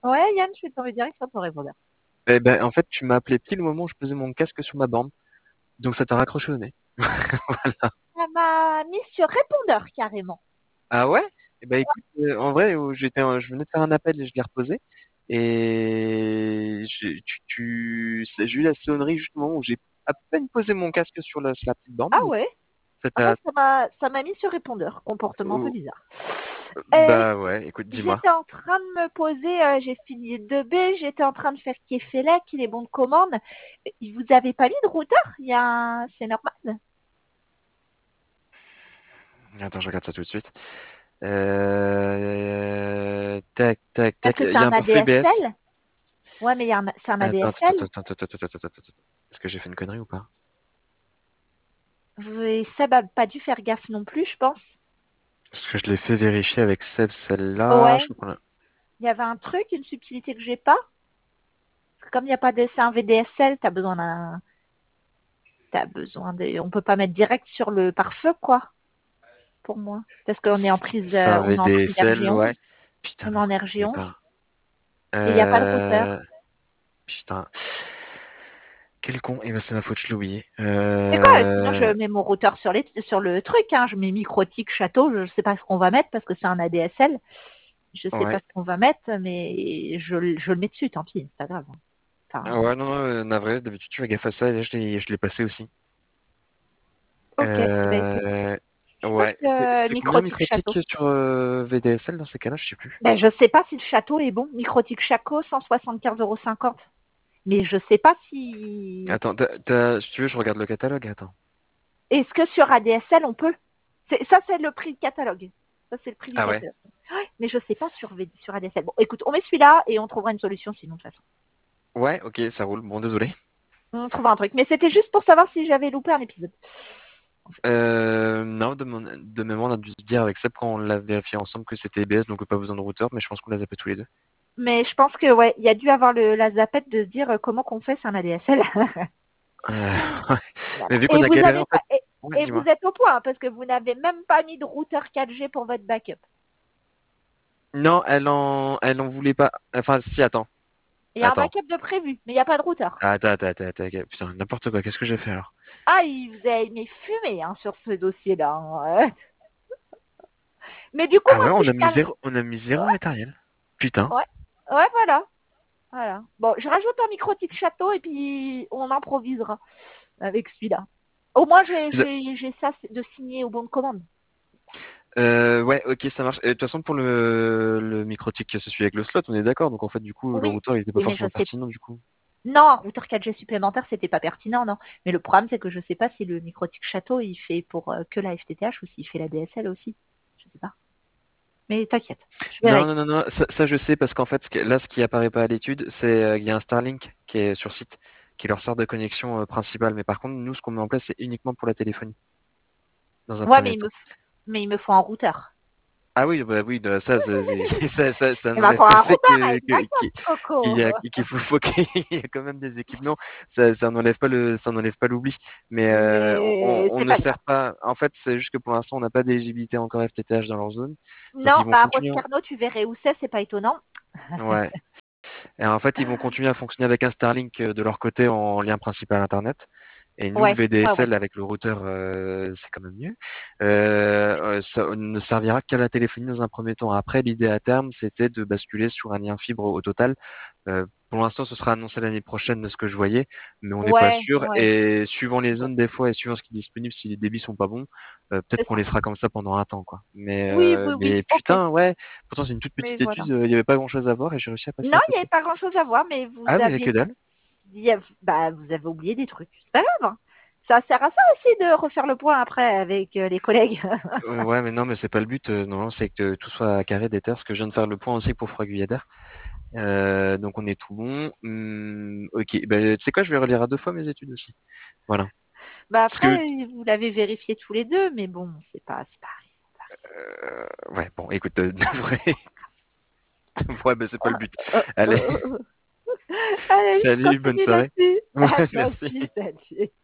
Ouais, Yann, je vais tomber direct sur ton répondeur. Eh ben, en fait, tu m'as appelé pile au moment où je posais mon casque sur ma borne, donc ça t'a raccroché au nez. Voilà. Ça m'a mis sur répondeur carrément. Ah ouais? Eh ben écoute, en vrai, je venais de faire un appel et je l'ai reposé. Et j'ai eu la sonnerie justement où j'ai à peine posé mon casque sur la petite borne. Ah Donc ouais? ça Ah, moi, t'a, ça m'a mis sur répondeur. Comportement un peu oh, bizarre. bah ouais, écoute, dis-moi. J'étais en train de me poser, j'ai fini 2B, j'étais en train de faire Kefelec, les bons de commande. Vous avez pas mis de routeur? C'est normal. Attends, je regarde ça tout de suite. Tac, tac, Parce tac. que Il c'est y a un un port FreeBS. ADSL. Ouais, mais c'est un Attends, attends, ADSL. attends, attends, attends, attends, attends, attends. Est-ce que j'ai fait une connerie ou pas? Seb a pas dû faire gaffe non plus, je pense. Parce que je l'ai fait vérifier avec Seb, celle-là. Ouais, Je crois qu'on a- il y avait un truc, une subtilité que j'ai pas. Comme il n'y a pas de, c'est un VDSL, on peut pas mettre direct sur le pare-feu, quoi, pour moi. Parce qu'on est en prise, C'est un on est en prise VDSL, ouais. RG11. Putain, On est mais en pourquoi je l'ai RG11. pas? Et il n'y a pas de Euh... routeur. Putain. Quel con. Eh ben, c'est ma faute, je l'ai oublié. C'est quoi? Sinon, je mets mon routeur sur le truc, hein. Je mets Microtik Château. Je sais pas ce qu'on va mettre parce que c'est un ADSL. Je sais pas Ouais. ce qu'on va mettre, mais je le mets dessus, tant pis, c'est pas grave. Enfin, Ouais, non, non, navré, d'habitude tu fais gaffe à ça, et là je l'ai passé aussi. ok. Eh ben, écoute, Euh... je pense Ouais, que c'est combien Microtik Château. microtique sur VDSL dans ces cas-là? Je sais plus. Ben, je sais pas si le château est bon. Microtik Chaco, 175,50 €. Mais je sais pas si. Attends, si tu veux, je regarde le catalogue, attends. Est-ce que sur ADSL on peut? Ça, c'est le prix de catalogue. Ça, c'est le prix du Ah ouais? catalogue. Ouais, mais je sais pas sur ADSL. Bon, écoute, on met celui-là et on trouvera une solution sinon, de toute façon. Ouais, ok, ça roule. Bon, désolé. On trouvera un truc. Mais c'était juste pour savoir si j'avais loupé un épisode. En fait. Non, de mémoire, on a dû se dire avec Seb quand on l'a vérifié ensemble que c'était EBS, donc pas besoin de routeur, mais je pense qu'on l'a zappé tous les deux. Mais je pense que, ouais, il y a dû avoir la zapette de se dire comment qu'on fait, c'est un ADSL. Ouais. Voilà. Mais vu qu'on Et a vous galéré, avez en pas, fait. Ouais, et vous dis-moi. êtes au point, hein, parce que vous n'avez même pas mis de routeur 4G pour votre backup. Non, elle en voulait pas. Enfin, si, attends. Il y a un Attends. backup de prévu, mais il n'y a pas de routeur. Attends. Putain, n'importe quoi. Qu'est-ce que j'ai fait alors? Ah, il vous a aimé fumer hein, sur ce dossier-là, hein. Mais du coup, Ah moi, ouais, si je cale. on a mis zéro matériel. Putain. Ouais, ouais, voilà. Voilà. Bon, je rajoute un micro-tic château et puis on improvisera avec celui-là. Au moins, j'ai ça de signer au bon de commande. Ouais, ok, ça marche. Et de toute façon, pour le microtique qui se suit avec le slot, on est d'accord. Donc en fait, du coup, le Oui, routeur, il était pas oui, mais je forcément sais. pertinent, du coup. Non, un routeur 4G supplémentaire, c'était pas pertinent, non. Mais le problème, c'est que je sais pas si le micro-tic château, il fait pour que la FTTH ou s'il fait la DSL aussi. Je sais pas. Mais t'inquiète, je Non, verrai. non, non, non, ça je sais parce qu'en fait, là, ce qui apparaît pas à l'étude, c'est il y a un Starlink qui est sur site, qui leur sert de connexion principale. Mais par contre, nous, ce qu'on met en place, c'est uniquement pour la téléphonie, dans un Ouais, premier temps. mais il me faut un routeur. Ah oui, bah oui, ça Il va n'enlève falloir pas le un fait routeur avec backup, qu'il Coco. y a, faut qu'il y ait quand même des équipements. Ça n'enlève pas l'oubli. Mais on C'est ne pas grave. sert pas. En fait, c'est juste que pour l'instant, on n'a pas d'éligibilité encore FTTH dans leur zone. Donc Non, ils vont bah, continuer. Rose-Carnot, tu verrais où c'est pas étonnant. Ouais. Et en fait, ils vont continuer à fonctionner avec un Starlink de leur côté en lien principal Internet. Et nous, le Ouais, ouais. VDSL avec le routeur, c'est quand même mieux. Ça ne servira qu'à la téléphonie dans un premier temps. Après, l'idée à terme, c'était de basculer sur un lien fibre au total. Pour l'instant, ce sera annoncé l'année prochaine de ce que je voyais, mais on n'est pas Ouais, sûr. ouais. Et suivant les Bon, zones des fois et suivant ce qui est disponible, si les débits sont pas bons, peut-être c'est qu'on ça. laissera comme ça pendant un temps, quoi. Oui, oui, oui, Mais ok. putain, ouais. Pourtant, c'est une toute Mais petite étude. voilà. Il y avait pas grand-chose à voir et j'ai réussi à passer Non, à il n'y avait côté. pas grand-chose à voir, mais Ah, mais que dalle. bah, vous avez oublié des trucs. C'est pas grave, hein. Ça sert à ça aussi de refaire le point après avec les collègues. Ouais, mais non, mais c'est pas le but. Non, c'est que tout soit carré des terres. Parce que je viens de faire le point aussi pour Froid-Guyadère. Donc on est tout bon. Ok, ben tu sais quoi, je vais relire à deux fois mes études aussi. Voilà. Bah Parce que, après, vous l'avez vérifié tous les deux, mais bon, c'est pas ouais, bon, écoute, vrai, ouais, ben c'est pas le but. Euh, Allez, euh, Allez, je salut, bonne continue soirée. là-dessus. Ouais, À toi merci. aussi, salut.